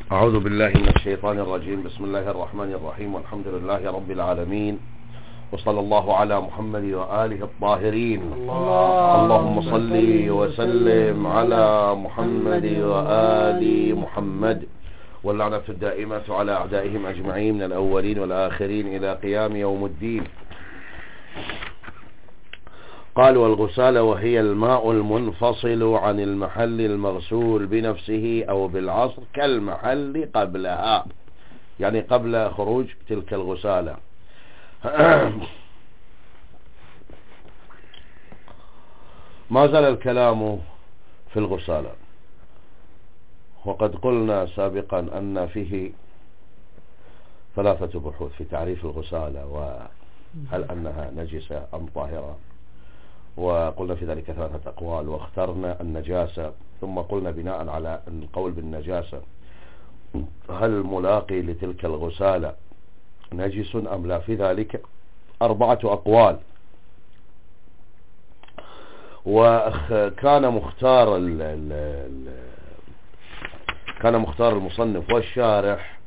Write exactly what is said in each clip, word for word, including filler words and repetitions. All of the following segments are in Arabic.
أعوذ بالله من الشيطان الرجيم. بسم الله الرحمن الرحيم، والحمد لله رب العالمين، وصلى الله على محمد وآله الطاهرين. الله اللهم صل وسلم على محمد وآل محمد، واللعنة الدائمة على أعدائهم أجمعين من الأولين والآخرين إلى قيام يوم الدين. قال: والغسالة وهي الماء المنفصل عن المحل المغسول بنفسه أو بالعصر كالمحل قبلها، يعني قبل خروج تلك الغسالة. ما زال الكلام في الغسالة، وقد قلنا سابقا أن فيه ثلاثة بحوث في تعريف الغسالة، وهل أنها نجسة أم طاهرة، وقلنا في ذلك ثلاثة أقوال، واخترنا النجاسة، ثم قلنا بناء على القول بالنجاسة هل الملاقي لتلك الغسالة نجس أم لا، في ذلك أربعة أقوال. وكان مختار ال ال ال كان مختار المصنف والشارح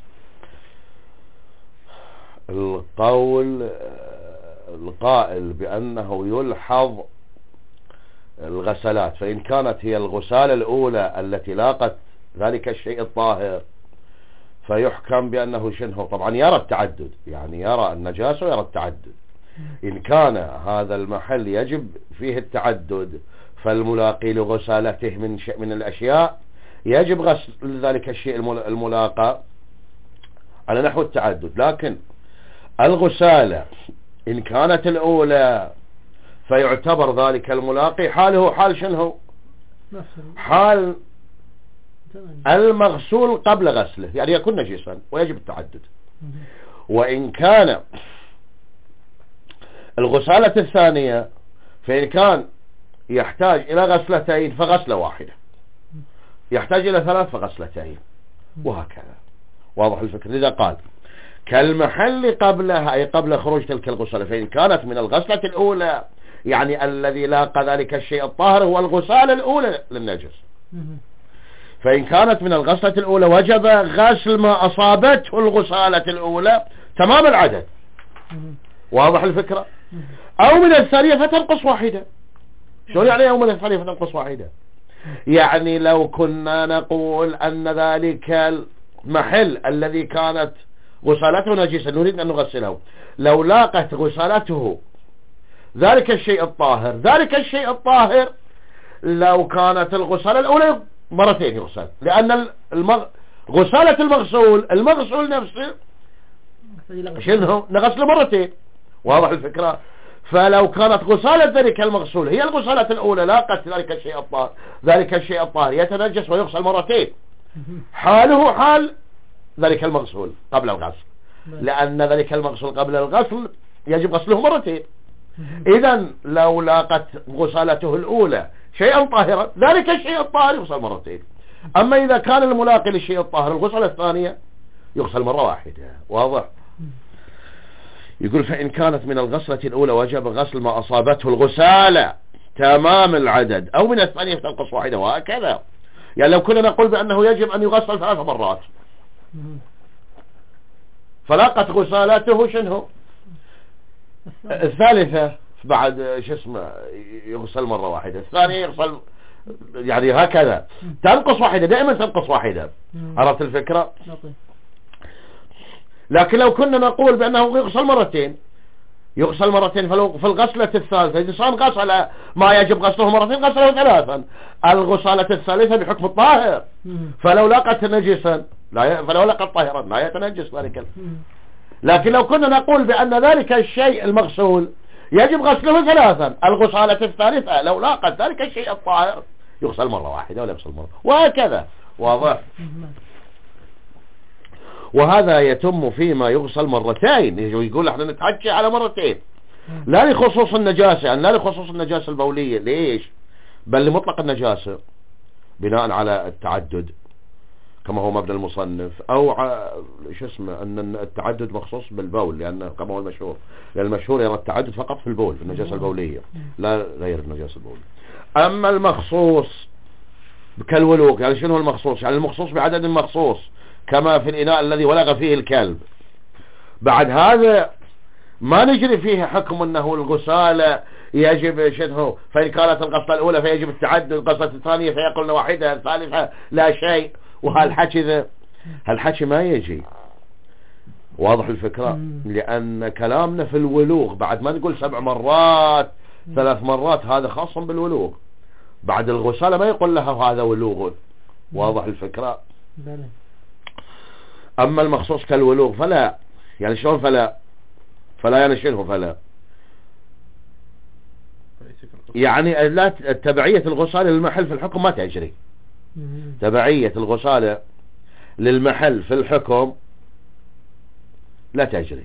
القول القائل بأنه يلحظ الغسلات، فإن كانت هي الغسالة الأولى التي لاقت ذلك الشيء الطاهر فيحكم بأنه شنه، طبعا يرى التعدد، يعني يرى النجاسة ويرى التعدد. إن كان هذا المحل يجب فيه التعدد فالملاقي لغسالته من شيء من الأشياء يجب غسل ذلك الشيء الملاقى على نحو التعدد. لكن الغسالة إن كانت الأولى فيعتبر ذلك الملاقي حاله حال شنه، حال المغسول قبل غسله، يعني يكون نجسا ويجب التعدد. وإن كان الغسالة الثانية فإن كان يحتاج إلى غسلتين فغسلة واحدة، يحتاج إلى ثلاث فغسلتين، وهكذا. واضح الفكر؟ لذا قال كالمحل قبلها، أي قبل خروج تلك الغسالة، فإن كانت من الغسلة الأولى يعني الذي لاقى ذلك الشيء الطاهر هو الغسالة الأولى للنجس، فإن كانت من الغسلة الأولى وجب غسل ما أصابته الغسالة الأولى تمام العدد. واضح الفكرة؟ أو من الثانية فتنقص واحدة. شو يعني أو من الثانية فتنقص واحدة؟ يعني لو كنا نقول أن ذلك المحل الذي كانت غسالته نجسة نريد أن نغسله، لو لاقت غسالته ذلك الشيء الطاهر، ذلك الشيء الطاهر لو كانت الغسالة الأولى مرتين يغسل، لأن المغ... غسالة المغسول المغسول نفسه شنو نغسله مرتين. واضح الفكرة؟ فلو كانت غسالة ذلك المغسول هي الغسالة الأولى لاقت ذلك الشيء الطاهر، ذلك الشيء الطاهر يتنجس ويغسل مرتين، حاله حال ذلك المغسول قبل الغسل، لأن ذلك المغسول قبل الغسل يجب غسله مرتين. إذا لو لاقت غسالته الأولى شيئا طاهرا ذلك الشيء الطاهر يغسل مرتين. أما إذا كان الملاقي للشيء الطاهر الغسلة الثانية يغسل مرة واحدة. واضح؟ يقول فإن كانت من الغسلة الأولى وجب غسل ما أصابته الغسالة تمام العدد، أو من الثانية تنقص واحدة، وهكذا. يعني لو كنا نقول بأنه يجب أن يغسل ثلاث مرات فلاقت غسالته شنو الثالثة بعد شو اسمه يغسل مرة واحدة، الثانية يغسل، يعني هكذا تنقص واحدة، دائما تنقص واحدة. عرفت الفكرة؟ لكن لو كنا نقول بأنه يغسل مرتين يغسل مرتين فلو في الغسلة الثالثة إذا صار غسل ما يجب غسله مرتين غسله ثلاثا، الغسالة الثالثة بحكم الطاهر، فلو لقت نجسا لا ي... فلو لقت طاهرا لا يتنجس ذلك. لكن لو كنا نقول بأن ذلك الشيء المغسول يجب غسله ثلاثا، الغسالة الثالثة لو لاقت ذلك الشيء الطاهر يغسل مرة واحدة ولا يغسل مرة، وهكذا. واضح؟ وهذا يتم فيما يغسل مرتين. يقول احنا نتحكي على مرتين، لا لخصوص النجاسة، يعني لا لخصوص النجاسة البولية، ليش؟ بل لمطلق النجاسة بناء على التعدد كما هو مبنى المصنف، او شو اسمه ان التعدد مخصوص بالبول، لان كما هو المشهور، لان المشهور يرى التعدد فقط في البول، في النجاسة البولية، لا غير النجاسة البولية. اما المخصوص كالولوغ، يعني شنو المخصوص؟ يعني المخصوص بعدد مخصوص كما في الإناء الذي ولغ فيه الكلب. بعد هذا ما نجري فيه حكم أنه الغسالة يجب شنه، فإن كانت الغسلة الأولى فيجب التعدد، الغسلة الثانية فيقولنا واحدة، الثالثة لا شيء، وهالحكي ذا هالحكي ما يجي. واضح الفكرة؟ لأن كلامنا في الولوغ بعد ما نقول سبع مرات ثلاث مرات هذا خاص بالولوغ، بعد الغسالة ما يقول لها هذا ولوغ. واضح الفكرة؟ أما المخصوص كالولوغ فلا. يعني شلون فلا؟ فلا يعني شنو فلا؟ يعني لا تبعية الغسالة للمحل في الحكم ما تجري. تبعية الغسالة للمحل في الحكم لا تجري،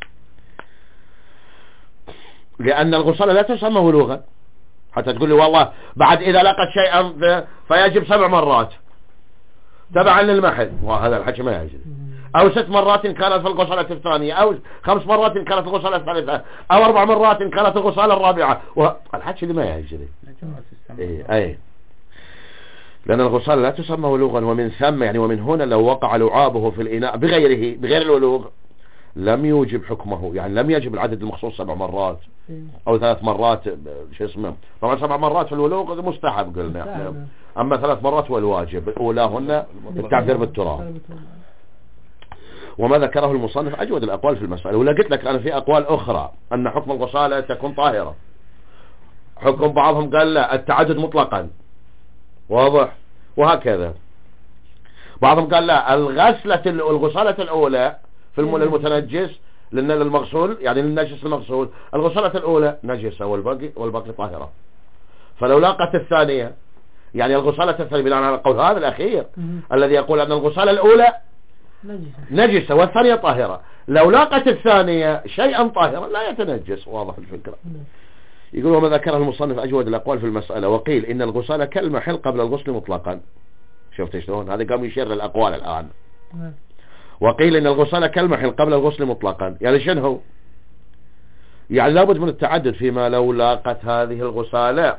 لأن الغسالة لا تسمى ولوغا. حتى تقول لي والله بعد إذا لقت شيئا فيجب سبع مرات تبعا للمحل، وهذا الحكي ما يجري. أو ست مرات إن كانت في الغسالة الثانية، أو خمس مرات إن كانت الغسالة الثالثة، أو أربع مرات إن كانت الغسالة الرابعة، الحكي اللي ما يجري. إيه أي لأن الغسالة لا تسمى ولوغا. ومن ثم يعني ومن هنا لو وقع لعابه في الإناء بغيره بغير الولوغ لم يوجب حكمه، يعني لم يجب العدد المخصوص سبع مرات أو ثلاث مرات شو اسمه. طبعا سبع مرات في الولوغ مستحب قلنا احنا، أما ثلاث مرات هو الواجب، أولاهن التعذير بالتراب. وما ذكره المصنف أجود الأقوال في المسألة. ولا قلت لك أنا في أقوال أخرى أن حكم الغسالة تكون طاهرة، حكم بعضهم قال لا التعدد مطلقا، واضح، وهكذا. بعضهم قال لا الغسلة الغسالة الأولى في المتنجس للمغسول يعني للنجس المغسول، الغسالة الأولى نجسة والباقي والباقي طاهرة. فلو لاقت الثانية يعني الغسالة الثانية بناء على القول هذا الأخير الذي يقول أن الغسالة الأولى نجسة والثانية طاهرة، لو لاقت الثانية شيئا طاهرا لا يتنجس. واضح الفكرة؟ يقول وما ذكره المصنف أجود الأقوال في المسألة. وقيل إن الغسالة كالمحل قبل الغسل مطلقا. شفت شلون هذا قام يشير للأقوال الآن. وقيل إن الغسالة كالمحل قبل الغسل مطلقا، يعني شنو؟ يعني لابد من التعدد فيما لو لاقت هذه الغسالة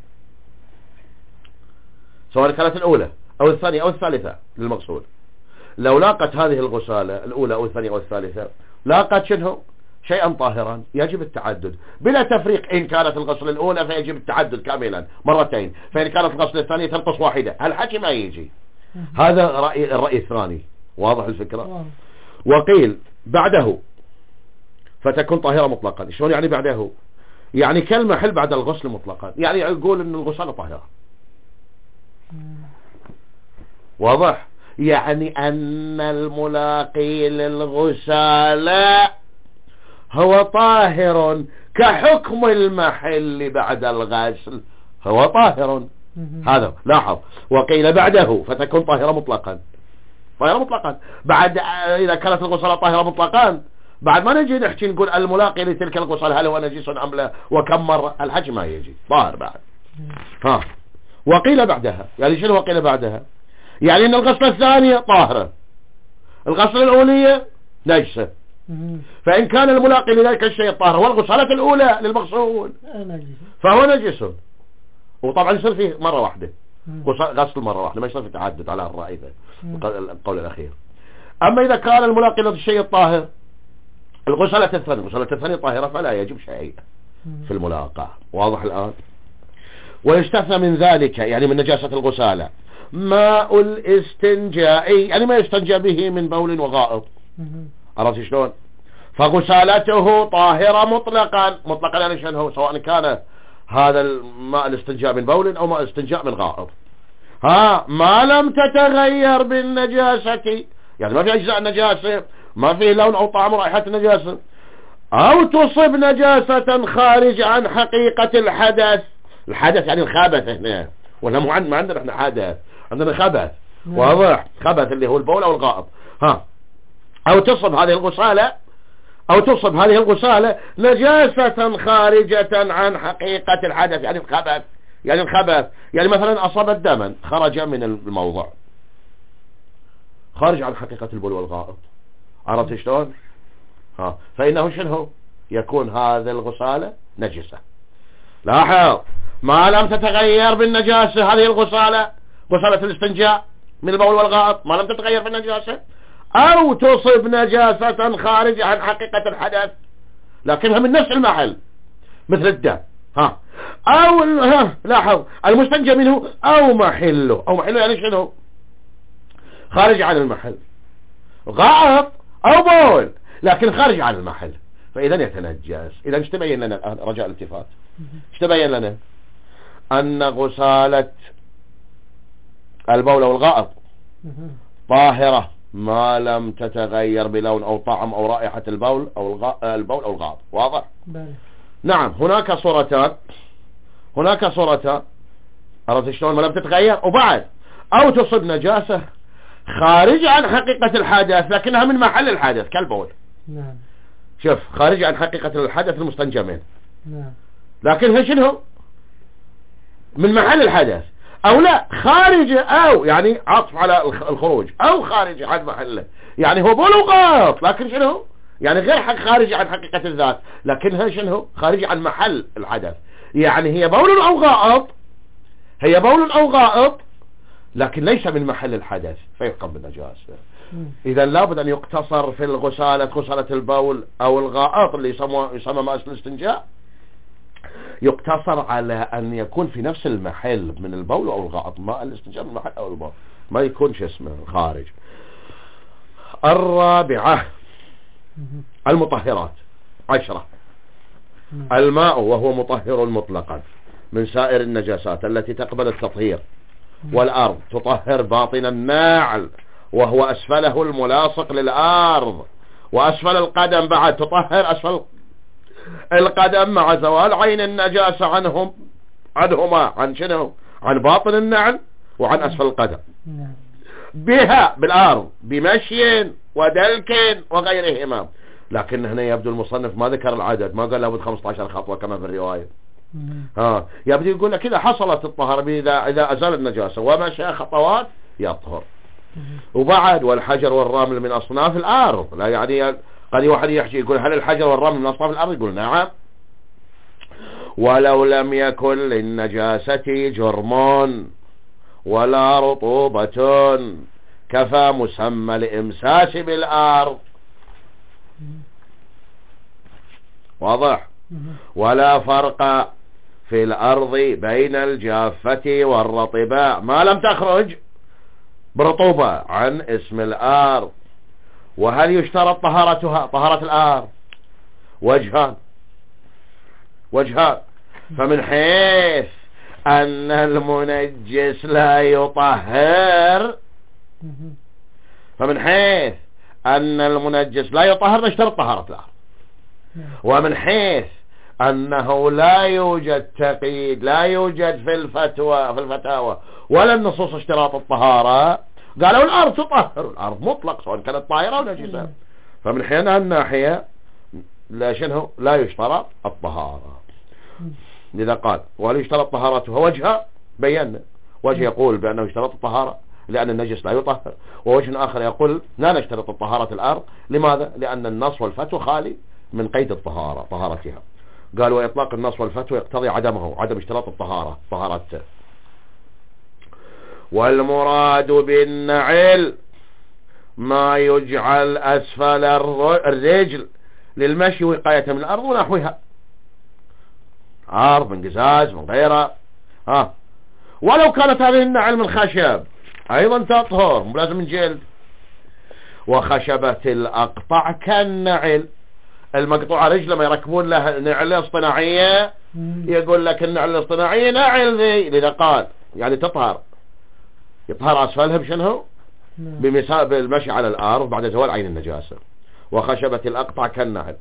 سواء كانت الأولى أو الثانية أو الثالثة للمغسول. لو لاقت هذه الغسالة الأولى أو الثانية أو الثالثة لاقت شنو؟ شيئا طاهرا يجب التعدد بلا تفريق. إن كانت الغسل الأولى فيجب التعدد كاملا مرتين، فإن كانت الغسل الثانية تنقص واحدة. هالحكي ما يجي. هذا رأي الرأي الثاني. واضح الفكرة؟ وقيل بعده فتكون طاهرة مطلقا. شلون يعني بعده؟ يعني كالمحل بعد الغسل مطلقا، يعني يقول ان الغسالة طاهرة. واضح؟ يعني ان الملاقي للغسالة هو طاهر كحكم المحل بعد الغسل، هو طاهر. هذا لاحظ. وقيل بعده فتكون طاهرة مطلقا. طاهرة مطلقا بعد إذا كانت الغسالة طاهرة مطلقا بعد ما نجي نحكي نقول الملاقي لتلك الغسالة هل هو نجس أم لا وكم مرة، الحج ما يجي طاهر بعد. ها وقيل بعدها يعني شنو وقيل بعدها؟ يعني ان الغسلة الثانية طاهرة، الغسلة الأولية نجسة، فإن كان الملاقي لذلك الشيء طاهر والغسالة الأولى للمغسول فهو نجس. وطبعا يصير فيه مرة واحدة غسل مرة واحدة، ما يصير في تعدد على الرأي ذا القول الأخير. أما إذا كان الملاقي للشيء الطاهر الغسالة الثانية الغسالة الثانية طاهرة فلا يجب شيء في الملاقاة. واضح الآن؟ ويستثنى من ذلك يعني من نجاسة الغسالة ماء الاستنجاء، يعني ما يستنجى به من بول وغائط. عرفت شلون؟ فغسالته طاهرة مطلقا. مطلقا يعني شنو؟ سواء كان هذا الماء الاستنجاء من بول او ماء الاستنجاء من غائط، ها ما لم تتغير بالنجاسة، يعني ما في اجزاء النجاسة، ما في لون او طعم رائحة النجاسة، او تصب نجاسة خارج عن حقيقة الحدث. الحدث يعني الخبث هنا، ولا مو عندنا، ما عندنا احنا حدث، عندنا خبث. واضح؟ خبث اللي هو البول او الغائط. ها او تصب هذه الغسالة او تصب هذه الغسالة نجاسة خارجة عن حقيقة الحدث، يعني الخبث، يعني الخبث يعني مثلا اصابت دما خرج من الموضع خارج عن حقيقة البول والغائط. عرفت شلون؟ ها فإنه شنو يكون هذا الغسالة نجسة. لاحظ ما لم تتغير بالنجاسة هذه الغسالة، غسالة الاستنجاء من البول والغائط ما لم تتغير بالنجاسة أو تصب نجاسة خارج عن حقيقة الحدث لكنها من نفس المحل مثل الدم، ها أو ها لاحظ المستنجى منه أو محله، أو محله يعني شنو؟ خارج عن المحل، غائط أو بول لكن خارج عن المحل، فإذا يتنجس. إذا ايش تبين لنا الآن؟ رجاء الالتفات، ايش تبين لنا؟ أن غسالة البول أو الغائط طاهرة ما لم تتغير بلون أو طعم أو رائحة البول أو الغ... البول أو الغائط. واضح؟ بله. نعم. هناك صورتان، هناك صورتان، عرفت شلون؟ ما لم تتغير، وبعد أو تصب نجاسة خارج عن حقيقة الحدث لكنها من محل الحدث كالبول. نعم. شوف، خارج عن حقيقة الحدث المستنجى منه. نعم. لكنها شنو؟ من محل الحدث، او لا خارج، او يعني عطف على الخروج، او خارج عن محله، يعني هو بول وغائط لكن شنو؟ يعني غير حق خارج عن حقيقة الذات لكنها شنو؟ خارج عن محل الحدث، يعني هي بول او غائط، هي بول او غائط لكن ليس من محل الحدث فيحكم بالنجاسة. اذا لابد ان يقتصر في الغسالة، غسالة البول او الغائط اللي يسمى يسمى ماء الاستنجاء، يقتصر على ان يكون في نفس المحل من البول او الغائط، ماء الاستنجاء من المحل او البول، ما يكون شو اسمه خارج. الرابعة المطهرات عشرة. الماء وهو مطهر مطلقا من سائر النجاسات التي تقبل التطهير، والأرض تطهر باطن الناعل وهو أسفله الملاصق للأرض، وأسفل القدم بعد تطهر أسفل القدم مع زوال عين النجاسة عنهم عنهما عن شنو؟ عن باطن النعل وعن أسفل القدم بها بالأرض بمشي ودلك وغيرهما. لكن هنا يبدو المصنف ما ذكر العدد، ما قال لابد خمسة عشر خطوة كما في الرواية. ها يبدو يقول لك إذا حصلت الطهارة إذا إذا أزال النجاسة ومشى خطوات يطهر. وبعد والحجر والرمل من أصناف الأرض، لا يعني قد واحد يحكي يقول هل الحجر والرمل من أصناف الأرض؟ يقول نعم. ولو لم يكن للنجاسة جرم ولا رطوبة كفى مسمى الإمساس بالأرض. واضح؟ ولا فرق في الأرض بين الجافة والرطباء ما لم تخرج برطوبة عن اسم الأرض. وهل يشترط طهارتها طهارة الأرض؟ وجهان وجهان فمن حيث أن المنجس لا يطهر، فمن حيث أن المنجس لا يطهر نشترط طهارة الأرض، ومن حيث أنه لا يوجد تقييد، لا يوجد في الفتوى في الفتاوى ولا النصوص اشتراط الطهارة، قالوا الأرض تطهر، الأرض مطلق سواء كانت طاهرة أو نجسة، فمن حين الناحية لا شنو لا يشترط الطهارة. لذا قال وهل يشترط طهارتها؟ وجهها بينا، وجه يقول بأنه يشترط الطهارة لأن النجس لا يطهر، ووجه آخر يقول لا نشترط الطهارة الأرض. لماذا؟ لأن النص والفتوى خالي من قيد الطهارة طهارتها. قال وإطلاق النص والفتوى يقتضي عدمه، عدم اشتراط الطهارة طهارته. والمراد بالنعل ما يجعل أسفل الرجل للمشي وقاية من الأرض ونحوها، عرض من قزاز من غيره. ها ولو كانت هذه النعل من خشب أيضا تطهر، مو لازم من جلد. وخشبة الأقطع كالنعل، المقطوعة رجل لما يركبون له نعلة اصطناعية يقول لك النعلة الاصطناعية نعل ذي، لذا قال يعني تطهر، يطهر أسفلها بشنه بمثال بالمشي على الأرض بعد زوال عين النجاسة. وخشبة الأقطع كالنعل.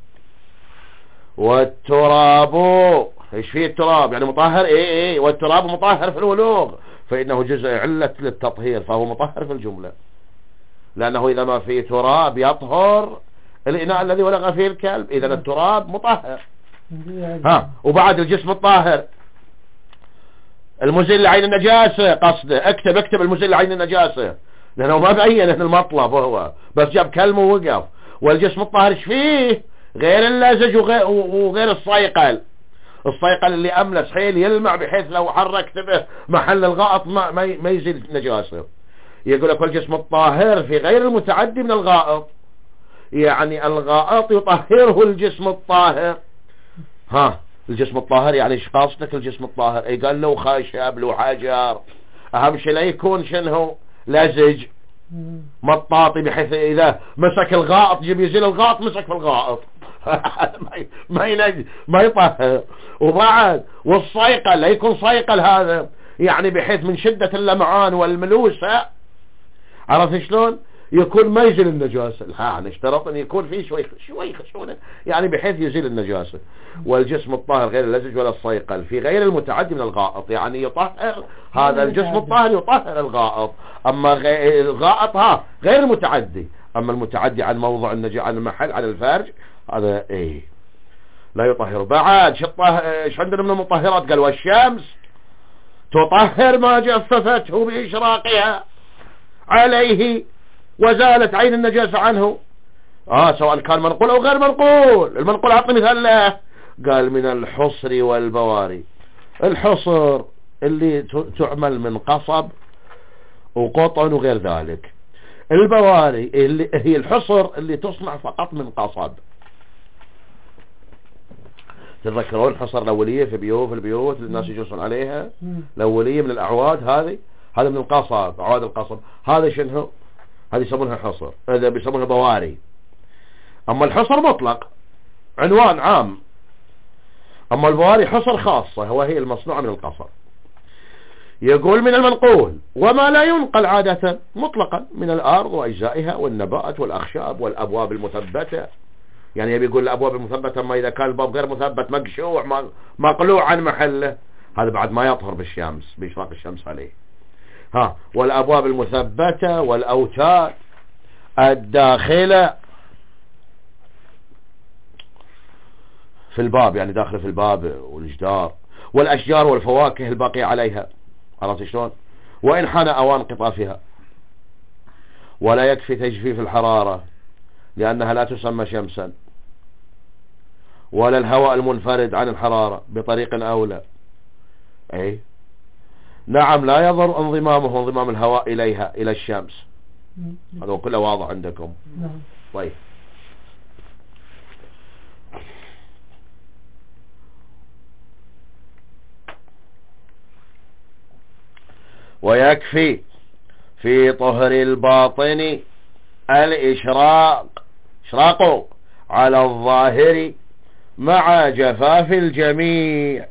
والتراب ايش فيه التراب؟ يعني مطهر. ايه ايه والتراب مطهر في الولوغ فإنه جزء علة للتطهير، فهو مطهر في الجملة، لأنه إذا ما فيه تراب يطهر الإناء الذي ولغ فيه الكلب، إذا التراب مطهر. ها وبعد الجسم الطاهر المزيل لعين النجاسة، قصده اكتب اكتب المزيل لعين النجاسة، لأنه ما بين المطلب، هو بس جاب كلمة ووقف. والجسم الطاهر ايش فيه؟ غير اللزج وغير, وغير الصيقل، الصيقل اللي أملس حيل يلمع بحيث لو حركت به محل الغائط ما, ما يزيل نجاسة. يقول لك والجسم الطاهر في غير المتعدي من الغائط، يعني الغائط يطهره الجسم الطاهر. ها الجسم الطاهر يعني ايش قاصدك الجسم الطاهر؟ اي قال له خشب له حجر، اهم شيء لا يكون شنو لزج مطاطي بحيث اذا مسك الغائط جيب يزيل الغائط مسك في الغائط ما ينجي ما يطهر. وبعد والصيقل لا يكون صيقل هذا يعني بحيث من شدة اللمعان والملوسة، عرفت شلون يكون ما يزيل النجاسة. ها نشترط ان يكون فيه شوي شوي خشونة يعني بحيث يزيل النجاسة. والجسم الطاهر غير اللزج ولا الصيقل في غير المتعدي من الغائط، يعني يطهر هذا الجسم الطاهر يطهر الغائط، اما الغائط ها غير المتعدي. اما المتعدي عن موضع النجاسة عن المحل عن الفرج هذا ايه لا يطهر. بعد ايش عندنا من المطهرات؟ قال والشمس تطهر ما جففته بإشراقها عليه وزالت عين النجاسة عنه، اه سواء كان منقول او غير منقول. المنقول اعطي مثال له، قال من الحصر والبواري. الحصر اللي تعمل من قصب وقطن وغير ذلك. البواري اللي هي الحصر اللي تصنع فقط من قصب. تتذكرون الحصر الأولية في بيوت في البيوت اللي الناس يجلسون عليها الأولية من الأعواد، هذه هذا من القصب، أعواد القصب. هذا شنو؟ هذه يسمونها حصر، هذا بيسمونها بواري. أما الحصر مطلق عنوان عام، أما البواري حصر خاصة وهي المصنوعة من القصب. يقول من المنقول وما لا ينقل عادة مطلقا من الأرض وأجزائها والنبات والأخشاب والأبواب المثبتة. يعني يبي يقول الأبواب المثبتة، أما إذا كان الباب غير مثبت مقشوع مقلوع عن محله هذا بعد ما يطهر بالشمس بإشراق الشمس عليه. ها والأبواب المثبتة والأوتاد الداخلة في الباب، يعني داخل في الباب والجدار، والأشجار والفواكه الباقية عليها، عرفت شلون؟ وإن حان أوان قطافها. ولا يكفي تجفيف الحرارة لأنها لا تسمى شمسا، ولا الهواء المنفرد عن الحرارة بطريق أولى. أي نعم لا يضر انضمامه انضمام الهواء إليها إلى الشمس، هذا كله واضح عندكم. طيب ويكفي في طهر الباطن الإشراق إشراقه على الظاهر مع جفاف الجميع،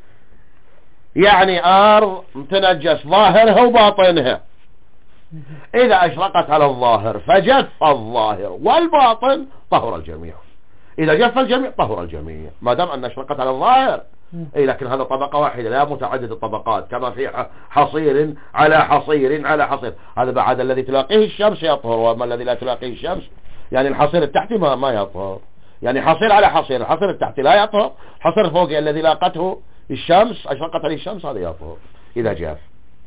يعني أرض تنجس ظاهرها وباطنها، إذا أشرقت على الظاهر فجف الظاهر والباطن طهر الجميع، إذا جف الجميع طهر الجميع ما دام أن أشرقت على الظاهر. إيه لكن هذا طبقة واحدة لا متعدد الطبقات، كما في حصير على حصير على حصير. هذا بعد الذي تلاقيه الشمس يطهر، وما الذي لا تلاقيه الشمس يعني الحصير التحتي ما, ما يطهر، يعني حصير على حصير. الحصير التحتي لا يطهر، حصير الفوقي الذي لاقته الشمس أشرقت عليه الشمس هذا يطهر إذا جاف.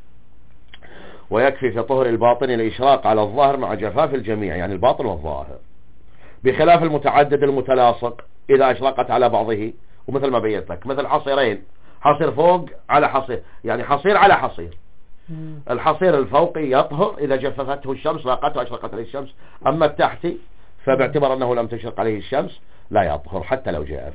ويكفي في طهر الباطن الإشراق على الظاهر مع جفاف الجميع، يعني الباطن والظاهر، بخلاف المتعدد المتلاصق إذا أشرقت على بعضه. ومثل ما بينت لك مثل حصيرين، حصير فوق على حصير، يعني حصير على حصير. الحصير الفوقي يطهر إذا جففته الشمس لاقته أشرقت عليه الشمس، أما التحتي فباعتبار أنه لم تشرق عليه الشمس لا يطهر حتى لو جاف.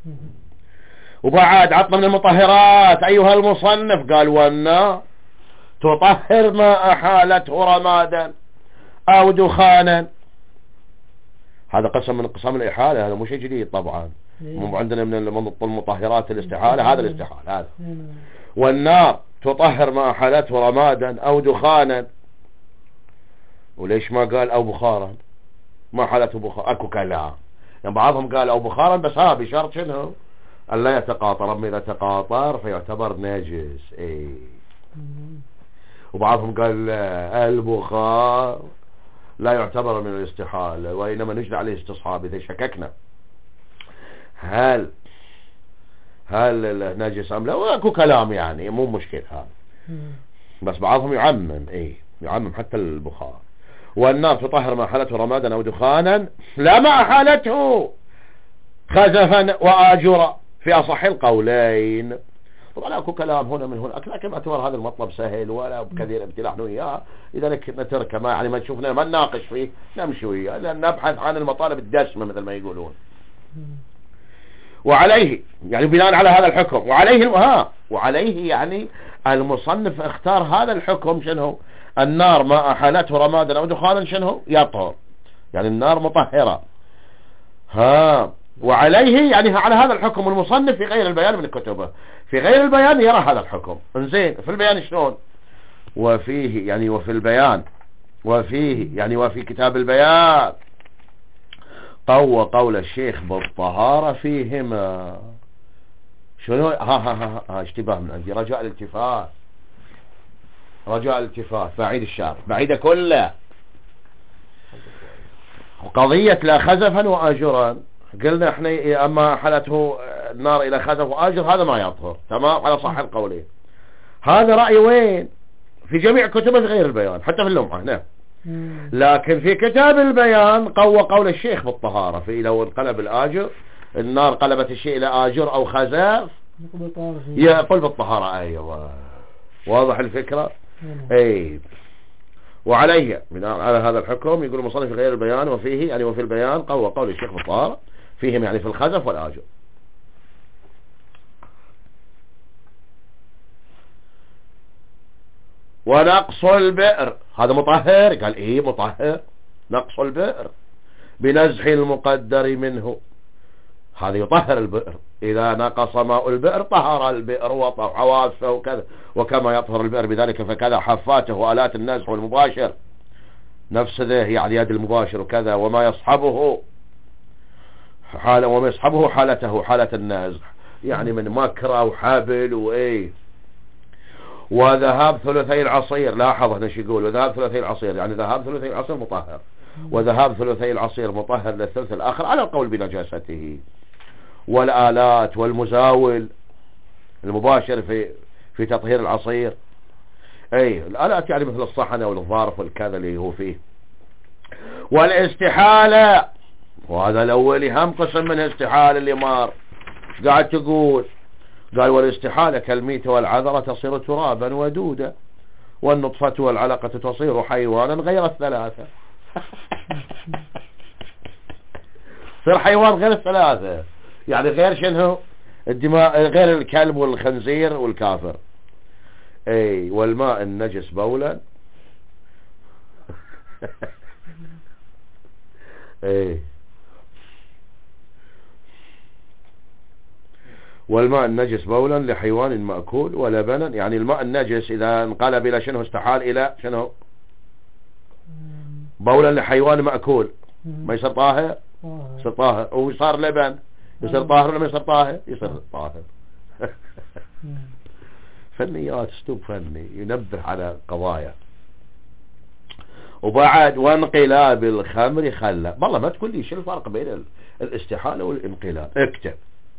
وبعد عطنا من المطهرات أيها المصنف، قال والنار تطهر ما أحالته رمادا أو دخانا. هذا قسم من قسم الإحالة، هذا مش جديد طبعا، مو عندنا من المطهرات الاستحالة، هذا الاستحالة هذا. والنار تطهر ما أحالته رمادا أو دخانا. وليش ما قال أو بخارا؟ ما حالته بخار، أكو كلام يعني بعضهم قال أو بخارا بس ها بشرط شنو أن لا يتقاطر، أما إذا تقاطر فيعتبر نجس. إيه. وبعضهم قال البخار لا يعتبر من الاستحالة وإنما نجد عليه استصحاب إذا شككنا هل هل نجس أم لا، وأكو كلام يعني مو مشكلة هذا، بس بعضهم يعمم. إيه يعمم حتى البخار. والنار تطهر ما حالته رمادا أو دخانا لا ما حالته خزفا وآجرا في أصح القولين. طبعا اكو كلام هنا من هناك، لكن باعتبار هذا المطلب سهل ولا بكثير ابتلاء نحن وياه، لذلك نتركه، ما يعني ما نشوفنا ما نناقش فيه، نمشي وياه، لان نبحث عن المطالب الدسمة مثل ما يقولون. وعليه يعني بناء على هذا الحكم، وعليه ها وعليه يعني المصنف اختار هذا الحكم شنو؟ النار ما أحالته رمادا أو دخانا شنو؟ يطهر، يعني النار مطهرة. ها وعليه يعني على هذا الحكم المصنف في غير البيان من كتبه، في غير البيان يرى هذا الحكم. انزين في البيان شلون؟ وفيه يعني وفي البيان وفيه يعني وفي كتاب البيان قوى قول الشيخ بالطهارة فيهما. شنو؟ ها ها ها, ها اشتباه من عندي، رجاء الالتفات، رجاء الالتفات، بعيد الشعر بعيد كله. قضية لا خزفا وآجرا، قلنا احنا اما حالته النار الى خزف وآجر هذا ما يظهر، تمام على صح القولين. هذا رأي وين؟ في جميع كتبه غير البيان، حتى في اللمعة هنا. لكن في كتاب البيان قوى قول الشيخ بالطهارة، في لو انقلب الآجر، النار قلبت الشيء الى آجر او خزف يقول بالطهارة. ايوه واضح الفكرة. اي وعليه من على هذا الحكم يقول المصنف في غير البيان وفيه يعني وفي البيان قوى قول الشيخ بالطهارة فيهم يعني في الخزف والآجر. ونقص البئر هذا مطهر، قال ايه مطهر. نقص البئر بنزح المقدر منه، هذا يطهر البئر، اذا نقص ماء البئر طهر البئر وحواسه وكذا، وكما يطهر البئر بذلك فكذا حفاته وآلات النزح والمباشر نفس ذا يعني يد المباشر وكذا، وما يصحبه حالة وما يصحبه حالته حالة النزح، يعني من مكرة وحبل وايه. وذهاب ثلثي العصير، لاحظ هنا شو يقول، وذهاب ثلثي العصير يعني ذهاب ثلثي العصير مطهر، وذهاب ثلثي العصير مطهر للثلث الآخر على القول بنجاسته. والآلات والمزاول المباشر في في تطهير العصير، اي الآلات يعني مثل الصحن والظرف والكذا اللي هو فيه. والاستحالة، وهذا الأول هم قسم من استحالة اللي مار قاعد تقول، قال والاستحالة كالميت والعذرة تصير ترابا ودودا، والنطفة والعلقة تصير حيوانا غير الثلاثة. صير حيوان غير الثلاثة، يعني غير شنو الدماء، غير الكلب والخنزير والكافر. اي والماء النجس بولا اي والماء النجس بولا لحيوان مأكول ولبنا، يعني الماء النجس إذا انقلب إلى شنو استحال إلى شنو بولا لحيوان مأكول ما يصير طاهر، يصير طاهر، وصار لبن يصير طاهر ولا ما يصير طاهر؟ يصير طاهر. فنيات اسلوب فني ينبه على قضايا. وبعد وانقلاب الخمر خلى، والله ما تقول لي شو الفرق بين الاستحالة والانقلاب، اكتب.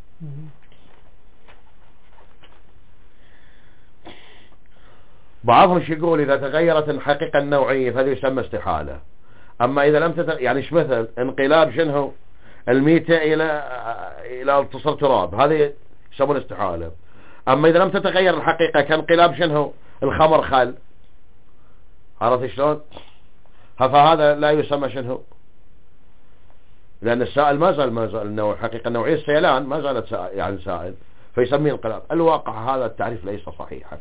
بعضهم يقول إذا تغيرت الحقيقة النوعية فهذا يسمى استحالة، أما إذا لم تتغير يعني ايش مثل انقلاب شنو الميتة إلى إلى تصير تراب، هذا يسمون استحالة. أما إذا لم تتغير الحقيقة كانقلاب شنو الخمر خل، عرفت شلون؟ فهذا لا يسمى شنو، لأن السائل ما زال ما زال النوع الحقيقة النوعية السيلان ما زالت سائل يعني سائل، فيسميه انقلاب. الواقع هذا التعريف ليس صحيحا.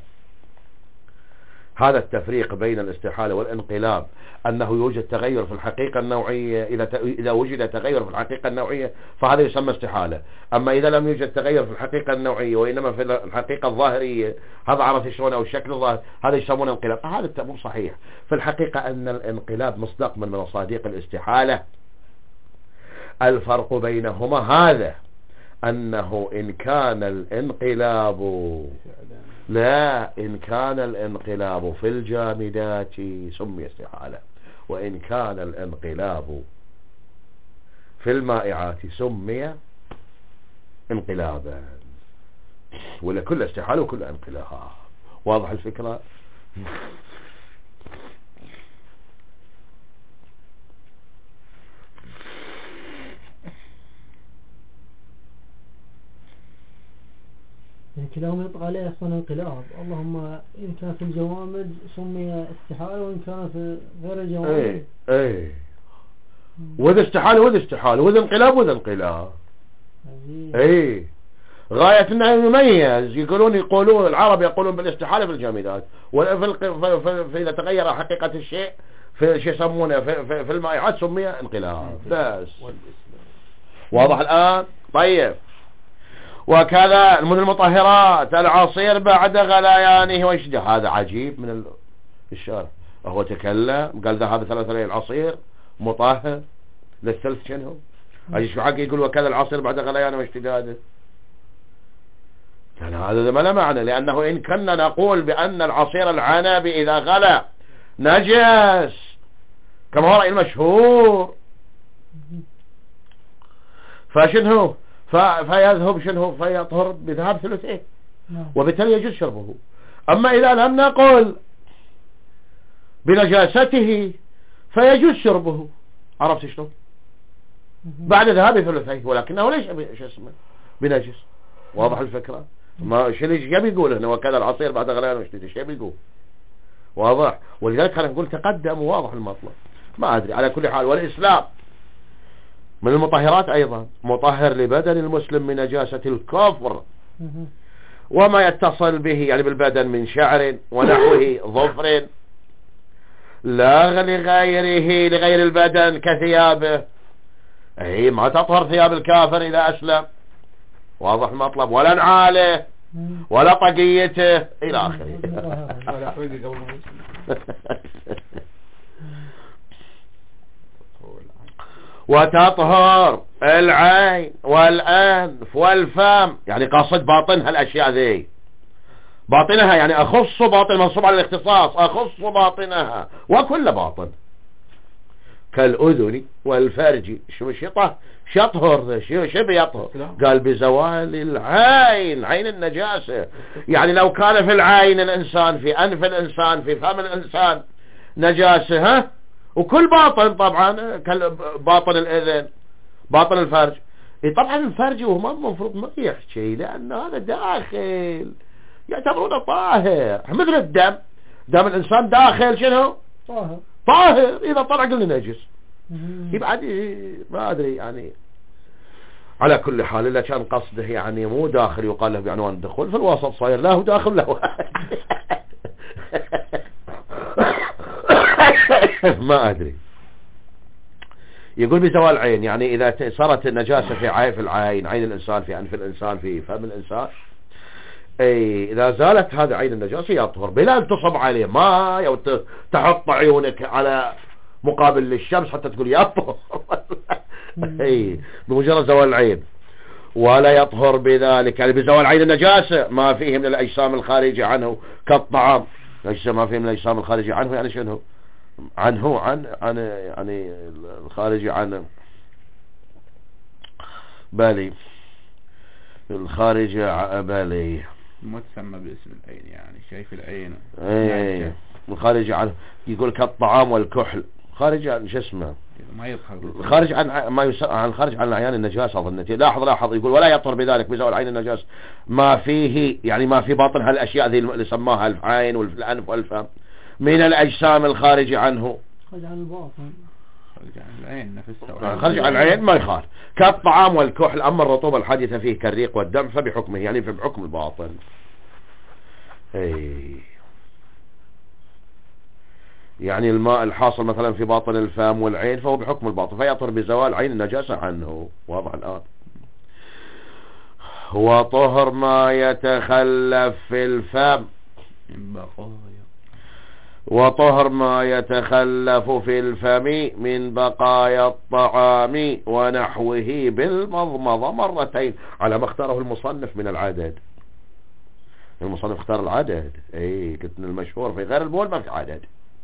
هذا التفريق بين الاستحالة والانقلاب أنه يوجد تغير في الحقيقة النوعية، إذا إذا وجد تغير في الحقيقة النوعية فهذا يسمى استحالة. أما إذا لم يوجد تغير في الحقيقة النوعية وإنما في الحقيقة الظاهرية، هذا عرف شلون أو الشكل الظاهر، هذا يسمونه انقلاب. هذا التأمر صحيح. في الحقيقة أن الانقلاب مصداق من مصادق الاستحالة. الفرق بينهما هذا، أنه إن كان الانقلاب لا إن كان الانقلاب في الجامدات سمي استحالة، وإن كان الانقلاب في المائعات سمي انقلابا، ولا كل استحالة وكل انقلاب. واضح الفكرة؟ كلاهما يطلق عليه أصلا انقلاب، اللهم إن كان في الجوامد سمي استحالة، وإن كان في غير الجوامد ايه ايه وذا استحالة وذا استحالة وذا انقلاب وذا انقلاب. ايه غاية انه يميز. يقولون يقولون العرب يقولون بالاستحالة في الجامدات، فإذا تغير حقيقة الشيء في شيء يسمونه في, في, في المائعات سمي انقلاب بس. واضح الآن؟ طيب. وكذا من المطهرات العصير بعد غليانه ويشجع. هذا عجيب من الشارع. هو تكلم قال ذهب ثلاثة ليل العصير مطهر للثلث شنو ايش شو حق يقول وكذا العصير بعد غليانه واشتداده. كان هذا ما له معنى، لأنه إن كنا نقول بأن العصير العنبي إذا غلى نجس كما هو رأي المشهور، فشنه فيذهب شنه فيطهر بذهاب ثلثين وبالتالي يجوز شربه. أما إذا لم نقل بنجاسته فيجوز شربه. عرفت شلون؟ بعد ذهاب ثلثيه، ولكنه ليس شو اسمه بنجس. واضح الفكرة؟ ما شو ليش يبي يقول هنا وكذا العصير بعد غليان واشتداد ايش يبي يقول؟ واضح. ولذلك خلينا نقول تقدم وواضح المطلب. ما ادري على كل حال. والاسلام من المطهرات ايضا مطهر لبدن المسلم من نجاسة الكفر وما يتصل به يعني بالبدن من شعر ونحوه ظفر، لا لغيره لغير البدن كثيابه. اي ما تطهر ثياب الكافر اذا اسلم. واضح المطلب. ولا نعاله ولا طقيته الى اخره. وتطهر العين والانف والفم، يعني قاصد باطنها الاشياء ذي. باطنها يعني اخص باطن منصوب على الاختصاص، اخص باطنها وكل باطن كالأذن والفرج. شو شطه شطهر شو شبه يطهر؟ قال بزوال العين، عين النجاسة. يعني لو كان في العين الإنسان، في أنف الإنسان، في فم الإنسان نجاسة، ها وكل باطن طبعا باطن الأذن باطن الفرج. طبعا الفرج هو ما المفروض ما يحكي لأن هذا داخل يعتبرونه طاهر مثل الدم. دم الإنسان داخل شنو طاهر طاهر. إذا طلع قلنا نجس يبقى ما أدري يعني. على كل حال إلا كان قصده يعني مو داخل يقال له بعنوان الدخول، في الوسط صاير لا هو داخل له ما أدري. يقول بزوال العين يعني إذا صارت النجاسة في عين في العين عين الإنسان، في أنف الإنسان، في فم الإنسان، اي اذا زالت هذا عين النجاسة يطهر بلا ان تصب عليه ماء او تحط عيونك على مقابل للشمس حتى تقول يطهر اي بمجرد زوال العين. ولا يطهر بذلك يعني بزوال عين النجاسة ما فيه من الاجسام الخارجة عنه كالطعام. الاجسام ما فيه من الاجسام الخارجة عنه يعني شنو عنه عن عن يعني الخارجة عنه بالي الخارجة بالي ما تسمى باسم العين يعني شايف العين ايه الخارج عن يقول كالطعام والكحل خارج عن شو اسمه ما يظهر خارج عن ما يسمى عن خارج عن العيان النجاسة اظن. لاحظ لاحظ يقول ولا يطهر بذلك بزوال عين النجاسة ما فيه يعني ما في باطن هالاشياء ذي اللي سماها العين والانف والفم من الاجسام الخارجة عنه. خارج عن الباطن خارج عن العين نفسها خارج عن العين ما يخالف كالطعام والكحل. اما الرطوبة الحادثة فيه كالريق والدم فبحكمه يعني في بحكم الباطن. اي يعني الماء الحاصل مثلا في باطن الفم والعين فهو بحكم الباطن فيطهر بزوال عين النجاسة عنه. واضح الآن. وطهر ما يتخلف في الفم وطهر ما يتخلف في الفم من بقايا الطعام ونحوه بالمضمضة مرتين على ما اختاره المصنف من العدد. المصنف اختار العدد. اي قلت المشهور في غير البول ما في عدد.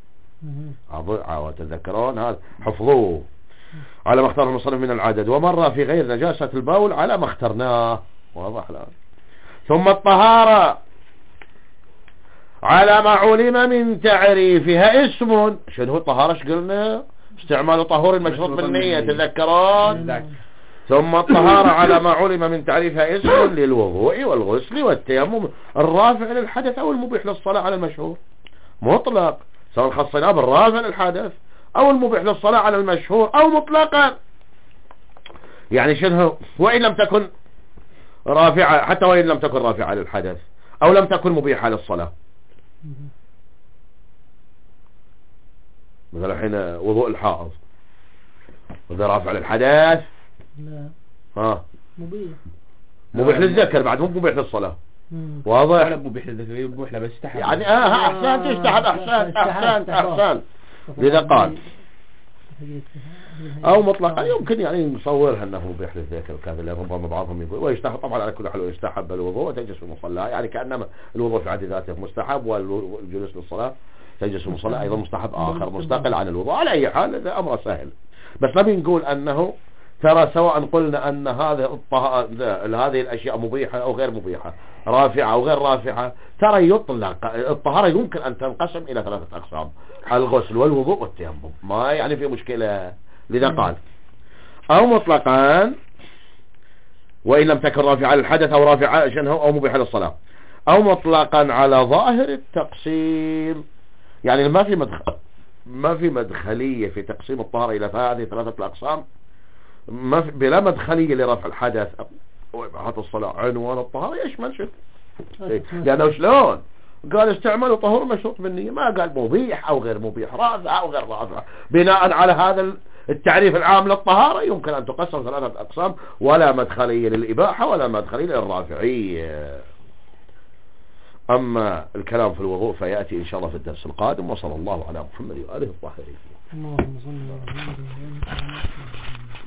تذكرون هذا حفظوه على ما اختاره المصنف من العدد. ومرة في غير نجاسة البول على ما اخترناه. واضح الآن. ثم الطهارة على ما علم من تعريفها اسم. شنو الطهارة؟ ايش قلنا؟ استعمال طهور المشروط بالنية. تذكرون ثم الطهارة على ما علم من تعريفها اسم للوضوء والغسل والتيمم الرافع للحدث أو المبيح للصلاة على المشهور مطلق، سواء خصناه بالرافع للحدث أو المبيح للصلاة على المشهور أو مطلقا. يعني شنو؟ وإن لم تكن رافعة، حتى وإن لم تكن رافعة للحدث أو لم تكن مبيحة للصلاة. مثلا الحين وضوء الحائض وإذا رافع للحدث لا ها مبيح مبيح للذكر بعد مو مبيح للصلاة. واضح؟ ولا مبيح للذكر مبيح له بس تحت يعني اه احسن تستحب احسن احسن احسن لذا قال او مطلقا يمكن يعني نصورها انه مبيح للذكر وكذا، لان ربما بعضهم يقول ويستحب طبعا على كل حال يستحب الوضوء وتجلس في المصلى، يعني كانما الوضوء في حد ذاته مستحب والجلوس للصلاه تجلس في المصلى ايضا مستحب اخر مستقل عن الوضوء. على اي حال هذا امر سهل، بس نبي نقول انه ترى سواء قلنا ان هذا هذه الاشياء مبيحه او غير مبيحه، رافعه او غير رافعه، ترى يطلق الطهاره يمكن ان تنقسم الى ثلاثه اقسام: الغسل والوضوء والتيمم، ما يعني في مشكله. لذا قال او مطلقا وان لم تكن رافعه للحدث او رافعه شنه او مبيحه للصلاه، او مطلقا على ظاهر التقسيم، يعني ما في مدخل ما في مدخليه في تقسيم الطهاره الى هذه ثلاثه الاقسام، ما في بلا مدخليه لرفع الحدث او اباحه الصلاه. عنوان الطهاره يشمل شو؟ لانه شلون قال استعملوا طهور مشروط بالنية، ما قال مبيح او غير مبيح، رافع او غير رافع. بناء على هذا التعريف العام للطهارة يمكن ان تقسم ثلاثة اقسام، ولا مدخلية للاباحة ولا مدخلية للرافعية. اما الكلام في الوضوء فيأتي ان شاء الله في الدرس القادم. وصلى الله على محمد وآله الطاهرين. اللهم صل على محمد.